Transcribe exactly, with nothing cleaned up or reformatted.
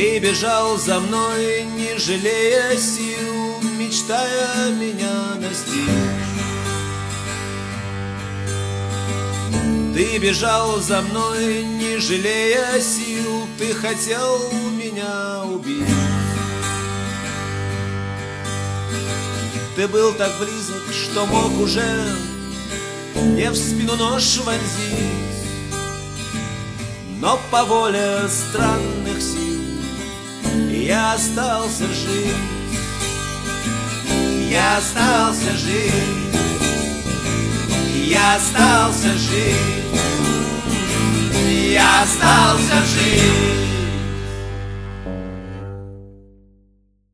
Ты бежал за мной, не жалея сил, мечтая меня настичь. Ты бежал за мной, не жалея сил, ты хотел меня убить. Ты был так близок, что мог уже мне в спину нож вонзить, но по воле странных сил я остался жить. Я остался жить. Я остался жить. Я остался жить.